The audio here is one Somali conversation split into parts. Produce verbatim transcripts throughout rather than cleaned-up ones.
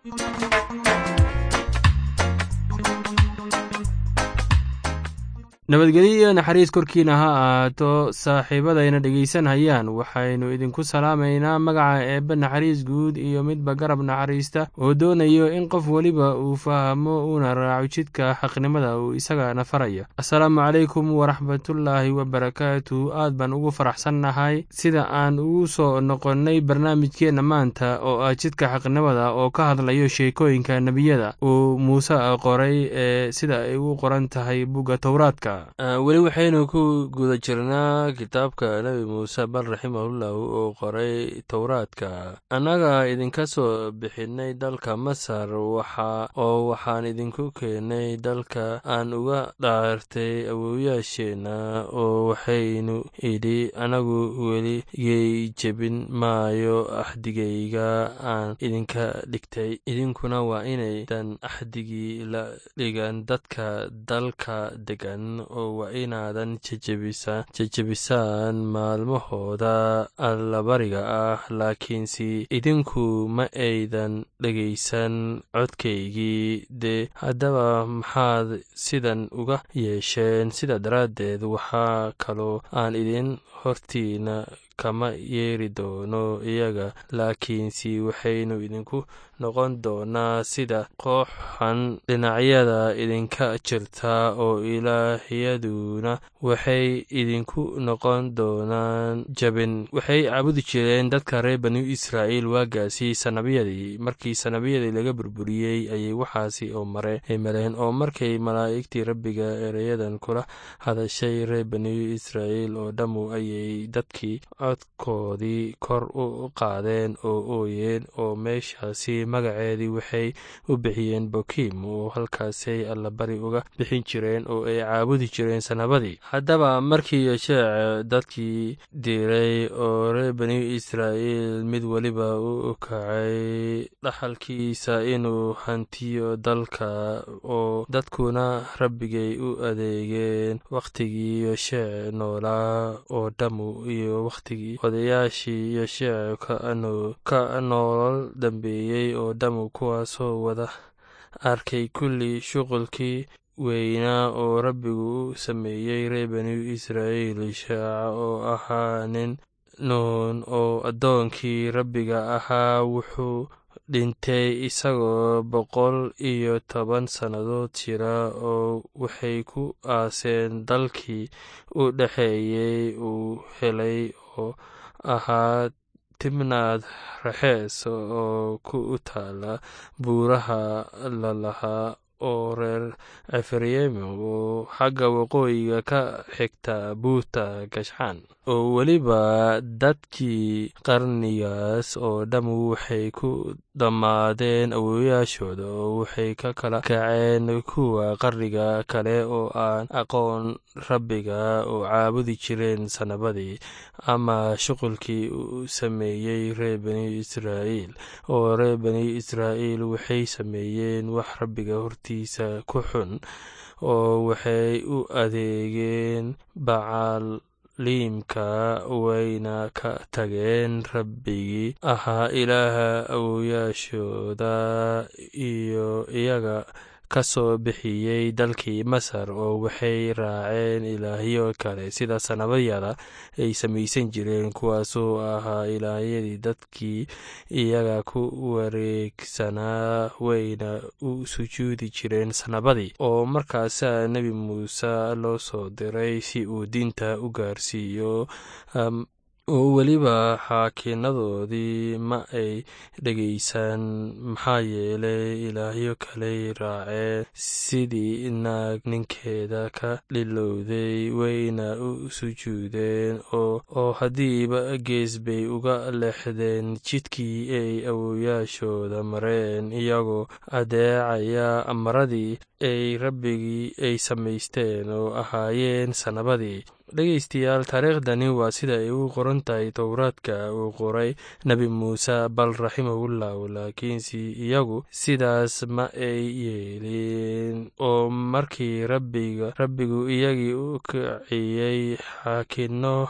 nabadgelyo iyo naxariis korkiina ha ahaato saaxiibadayna dhegaysanayaan waxaynu idinku salaamaynaa magaca eebbe naxariis guud iyo midba garab naxariista oo doonayo in qof weliba uu fahmo uuna raaco jidka xaqnimada uu isagana farayo. assalaamu calaykum waraxmatullaahi wabarakaatu. aad baan ugu faraxsannahay sida aan ugu soo noqonnay barnaamijkeenna maanta oo ah jidka xaqnimada oo ka hadlayo sheekooyinka nebiyada uu muuse qoray ee sida ay ugu qoran tahay bugga towraadka. weli waxaynu ku guda jirnaa kitaabka nebi muuse bal raximahullahu oo qoray towraadka. annaga idinka soo bixinay dalka masar waxa oo waxaan idinku keenay dalka aan uga dhaartay awowyaasheenna oo waxaynu idhi anagu weligay jebin maayo axdigayga aan idinka dhigtay, idinkuna waa inaydan axdigii la dhigan dadka dalka degan oo waa inaadan jejebisaan maalmahooda allabariga ah. laakiinse idinku ma aydan dhegaysan codkaygii dee haddaba maxaad sidan uga yeesheen? sida daraaddeed waxaa kaloo aan idin hortiina kama yeeri doono iyaga, laakiinse waxaynu idinku noqon doonaa sida kooxan dhinacyada idinka jirta oo ilaahyaduna waxay idinku noqon doonaan jabin. waxay caabudi jireen dadka reer banu israa'iil waagaasi sanabiyadii. markii sanabiyadii laga burburiyey ayay waxaasi oo mare ay mareen, oo markay malaa'igtii rabbiga ereyadan kula hadashay reer banu israa'iil oo dhammu ayay dadkii codkoodii kor u qaadeen oo ooyeen, oo meeshaasi magaceedii waxay u bixiyeen bokiim, oo halkaasay allabari uga bixin jireen oo ay caabudi jireen sanabadii. haddaba markii yosheec dadkii diray oo reer bani israa'iil mid weliba u kacay dhaxalkiisa inuu hantiyo dalka, oo dadkuna rabbigay u adeegeen wakhtigii yosheec noolaa oo dhammu iyo wakhtigii odayaashii yosheec ka noolol dambeeyey oo dhammu, kuwaasoo wada arkay kulli shuqulkii weynaa oo rabbigu u sameeyey reer banu israa'iil. yosheec oo ahaa nin nuun oo addoonkii rabbiga ahaa wuxuu dhintay isagoo boqol iyo toban sannadood jira, oo waxay ku aaseen dalkii u dhexeeyey uu helay oo ahaa timnaad raxees oo ku taala buuraha lalahaa oo reer efraim oo xagga waqooyiga ka xigta buurta gashxaan. oo weliba dadkii qarnigaas oo dhammu waxay ku dhammaadeen awoowayaashooda, oo waxay ka kala kaceen kuwa qarniga kale oo aan aqoon rabbiga oo caabudi jireen sanabadii ama shuqulkii uu sameeyey reer bani israa'iil. oo reer bani israa'iil waxay sameeyeen wax rabbiga hortiisa ku xun, oo waxay u adeegeen bacaal liimka, wayna ka tageen rabbigii ahaa ilaaha awowyaashooda iyo iyaga ka soo bixiyey dalkii masar, oo waxay raaceen ilaahyo kale sida sanabyada ay samaysan jireen, kuwaasoo ahaa ilaahyadii dadkii iyaga ku wareegsanaa, wayna u sujuudi jireen sanabadii. oo markaasaa nebi muuse loo soo diray si uu diinta u gaarsiiyo, um, oo weliba xaakiinadoodii ma ay dhegaysan, maxaa yeelay ilaahyo kaley raaceen sidii naag ninkeeda ka dhilowday, wayna u sujuudeen oo haddiiba gees bay uga leexdeen jidkii ay awowyaashooda mareen, iyagoo adeecaya amaradii ay rabbigii ay samaysteen oo ahaayeen sanabadii. dhegaystayaal, taariikhdani waa sida ay ugu qoran tahay towraadka uu qoray nebi muuse bal raximahullahu, laakiinse iyagu sidaas ma ay yeelin. oo markii rabbiga rabbigu iyagii u kiciyey xaakinno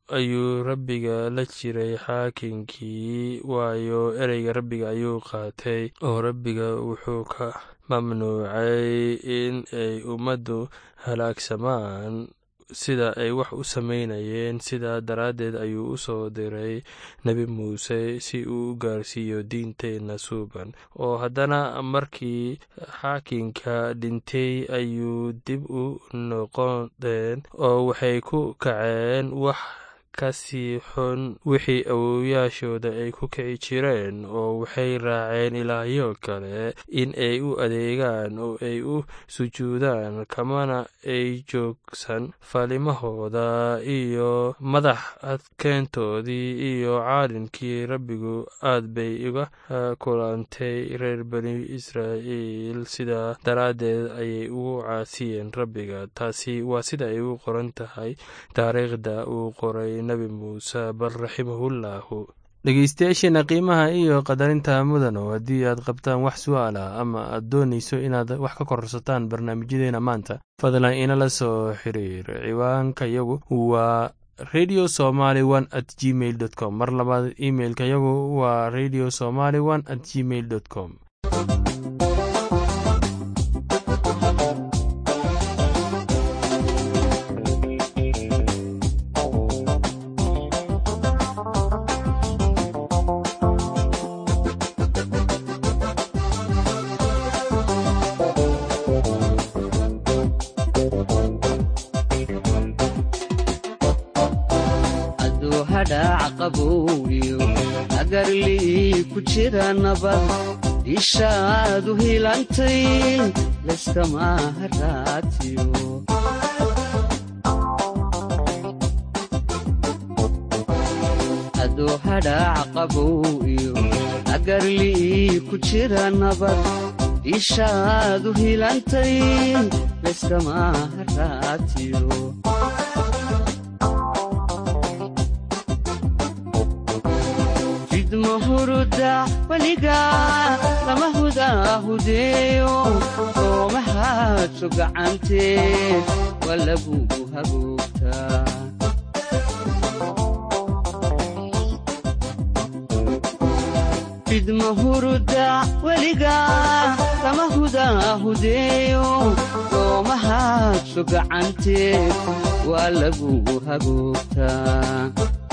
ayuu rabbiga la jiray xaakinkii, waayo ereyga rabbiga ayuu qaatay, oo rabbiga wuxuu ka mamnuucay in ay ummaddu halaagsamaan sida ay wax u samaynayeen. sidaa daraaddeed ayuu u soo diray nebi muuse si uu u gaarsiiyo diinteenna suuban. oo haddana markii xaakinka dhintay ayuu dib u noqdeen oo waxay ku kaceen wax kasii xun wixii awoowayaashooda ay ku kici jireen, oo waxay raaceen ilaahyo kale in ay u adeegaan oo ay u sujuudaan, kamana ay joogsan falimahooda iyo madax adkeyntoodii iyo caalinkii. rabbigu aad bay uga kulantay reer bani israa'iil, sidaa daraaddeed ayay ugu caasiyeen rabbiga. taasi waa sida ay u qoran tahay taariikhda uu qoray nebi muuse, bal raximahullahu. dhegeystayaasheena qiimaha iyo qadarinta mudano, haddii aad qabtaan wax su'aal ah ama aad doonayso inaad wax ka kororsataan barnaamijyadeena maanta, fadlan inala soo xiriir. ciwaanka yagu waa radio somaly one at gmail dot com. mar labaad imailka yagu waa radio somaly one at gmail dot com. agarlii ku jira nabad ishaadu hilantay laskama haraatiyo. aduu hadhaac qabow iyo agarlii ku jira nabad ishaadu hilantay laskama haraatiyo. mahuruda weliga lama hudahudeeyo soomahaadso gacantee waa lagugu hagoogtaa. fidmahuruda weliga lama hudahudeeyo soomahaadso gacantee waa lagugu hagoogtaa.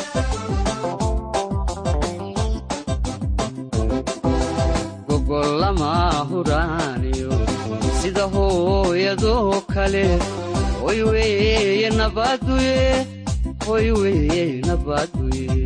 lama huraaniyo sida hooyadoo kale, hoy weeye nabaduye, hoy weeye nabaduye.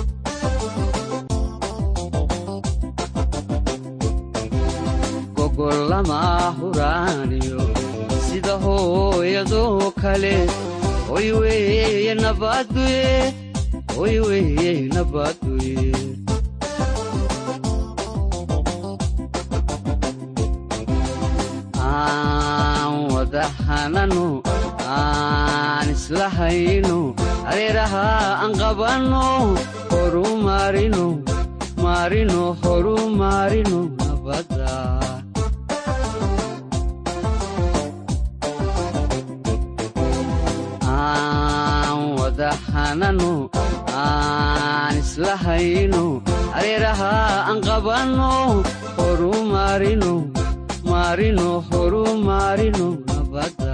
gogol lama huraaniyo sida hooyadoo kale, hoy weeye nabaduye, hoy weeye nabaduye. wadahanano aan islahayno areeraha aan qabanno horu maarino maarino horu maarino nabadda. aan wadahanano aan islahayno areeraha aan qabanno horu maarino maarino horu maarino nabadda.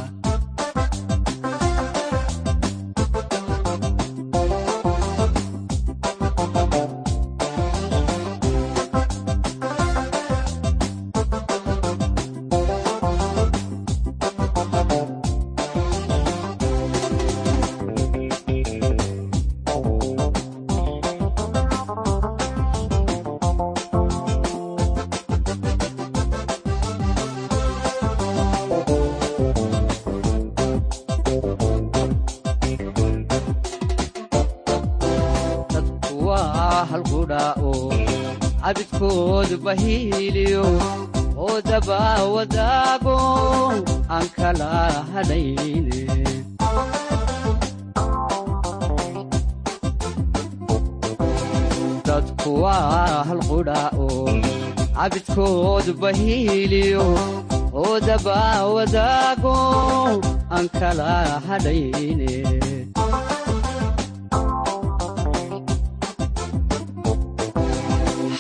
abidkood bahiiliyo oo daba wadaago aan kala hadhayne. dadku waa hal qudha oo abidkood bahiiliyo oo daba wadaago aan kala hadhayne.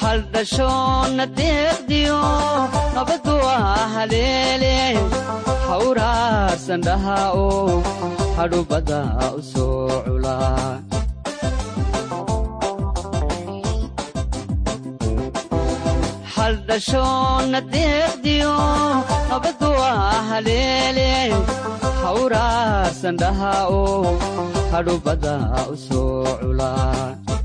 hal dhashoona deeqdiyo nabaddu waa haleele hawraarsan dhaha oo hadhubada u soo culaa hal dhashoona deeqdiyo nabaddu waa haleele hawraarsan dhaha oo hadhubada u soo culaa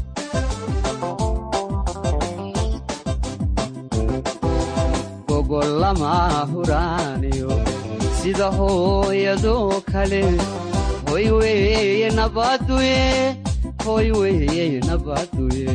lama huraaniyo sida hooyadoo kale hoy weeye nabaduye hoy weeye nabaduye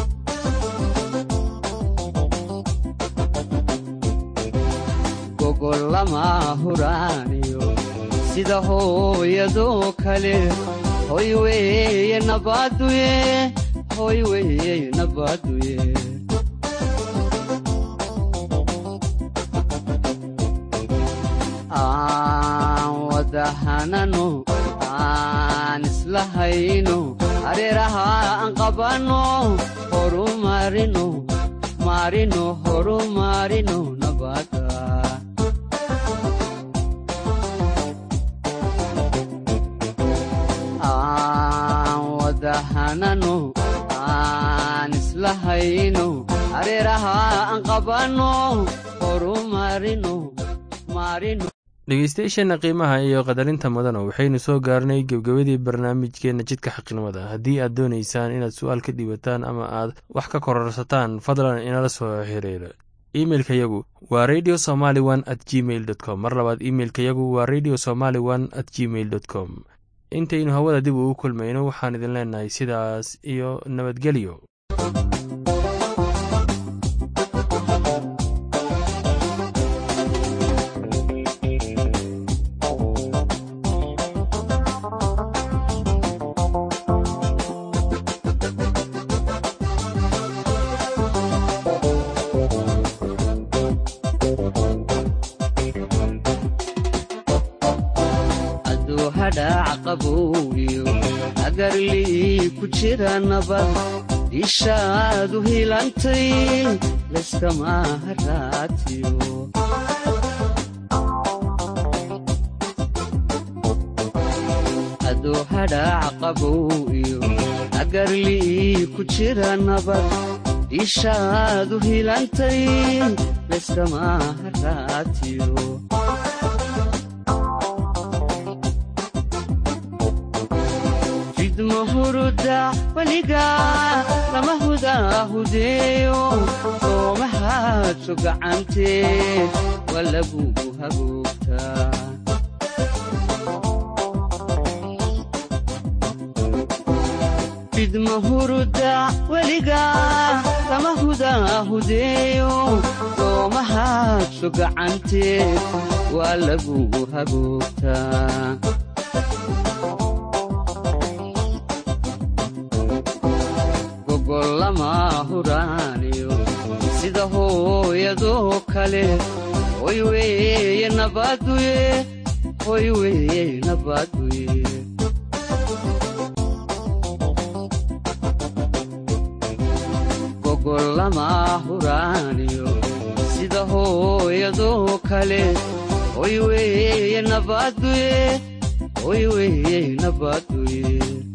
gogol lama huraaniyo sida hooyadoo kale hoy weeye nabaduye hoy weeye nabaduye aan wadahanano aan islahayno hareeraha aan qabanno horumarino marino horumarino nabada aan wadahanano aan islahayno hareeraha aan qabanno horumarino marino dhegeystayaasheena qiimaha iyo qadarinta mudana waxaynu soo gaarnay gebgabadii barnaamijkeenna jidka xaqnimada haddii aad doonaysaan inaad su-aal ka dhiibataan ama aad wax ka kororsataan fadlan inala soo xiriira imeilka yagu waa radio somaly one at gmail dot com mar labaad imeilka yagu waa radio somaly one at gmail dot com intaynu hawada dib ugu kulmayno waxaan idin leenahay sidaas iyo nabadgelyo agarlii ku jira nabad ishaadu hilantay layskama haraatiyo aduu hadhaac qabow iyo agarlii ku jira nabad ishaadu hilantay layskama haraatiyo mahuruda weliga lama hudahudeeyo soomahaadso gacantee waa lagugu hagoogtaa fidmahuruda weliga lama hudahudeeyo soomahaadso gacantee waa lagugu hagoogtaa lama huraaniyo sida hooyadoo kale hoy weeye nabaduye hoy weeye nabaduye gogol lama huraaniyo sida hooyadoo kale hoy weeye nabaduye hoy weeye nabaduye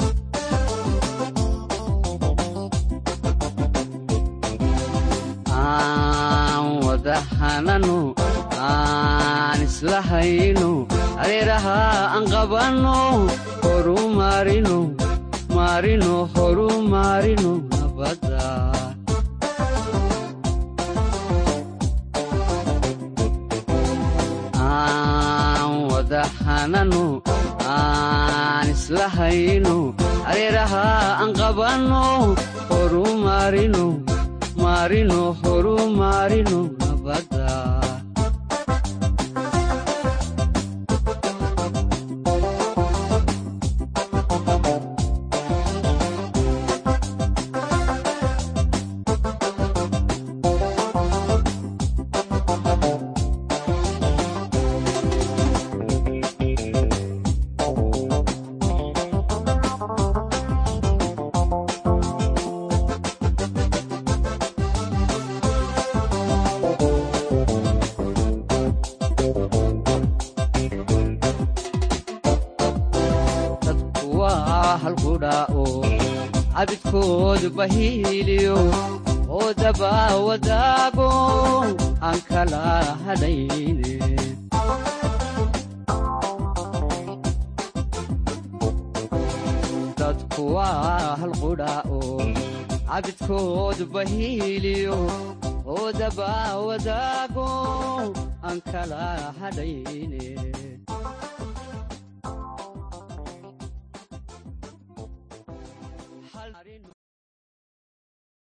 aan wadahanano aan islahayno hareeraha aan qabanno horumarino marino horumarino nabada aan wadahanano aan islahayno hareeraha aan qabanno horumarino marino horumarino nabada waa hal qudha oo cabidkoodu bahiiliyo oo daba wadaago aan kala hadhayne dadku waa hal qudha oo cabidkoodu bahiiliyo oo daba wadaago aan kala hadhayne